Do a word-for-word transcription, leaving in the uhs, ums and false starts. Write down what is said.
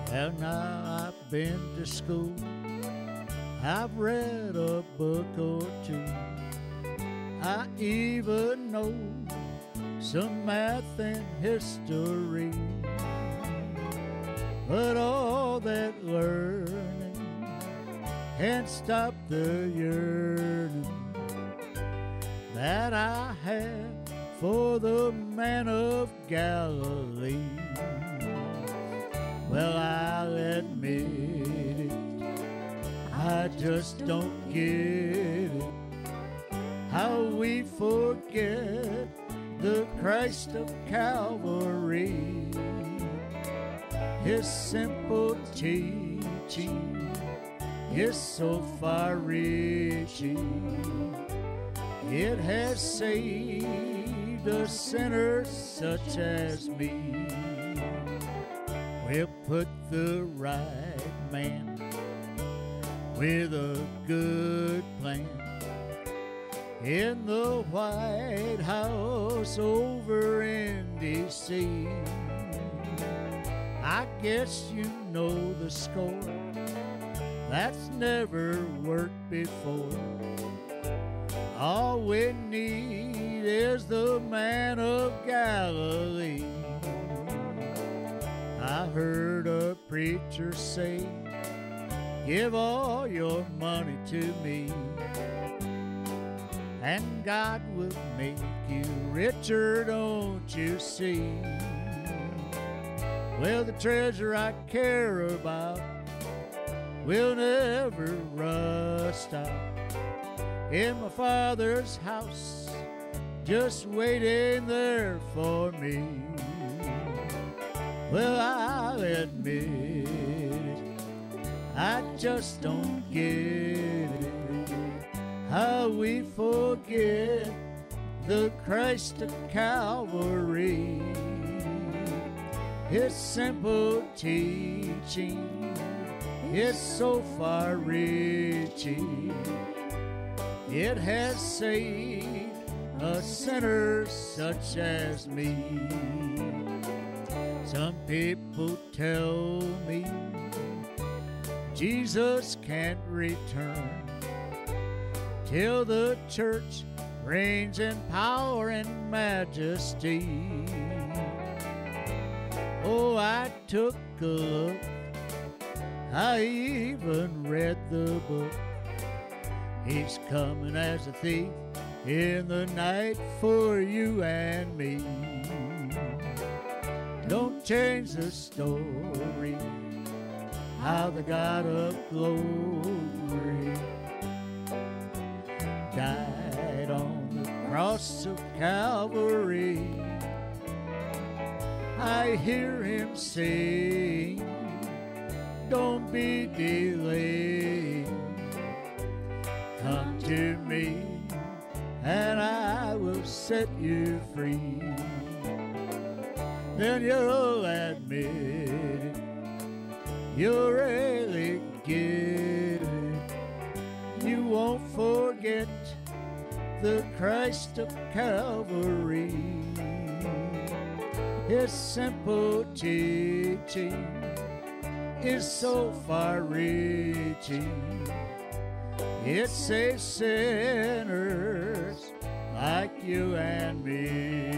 Well, now I've been to school, I've read a book or two, I even know some math and history. But all that learning can't stop the yearning that I had for the man of Galilee. Well, I'll admit it, I just don't get it, how we forget the Christ of Calvary. His simple teaching is so far-reaching, it has saved a sinner such as me. We'll put the right man with a good plan in the White House over in D C I guess you know the score, that's never worked before. All we need is the man of Galilee. I heard a preacher say, give all your money to me, and God will make you richer, don't you see? Well, the treasure I care about will never rust out in my Father's house, just waiting there for me. Well, I'll admit it, I just don't get it, how we forget the Christ of Calvary. His simple teaching is so far-reaching, it has saved a sinner such as me. Some people tell me Jesus can't return till the church reigns in power and majesty. Oh, I took a look, I even read the book. He's coming as a thief in the night for you and me. Don't change the story, how the God of glory died on the cross of Calvary. I hear him sing, don't be delayed, come to me and I will set you free. Then you'll admit it, you'll really get it, you won't forget the Christ of Calvary. His simple teaching is so far-reaching, it saves sinners like you and me.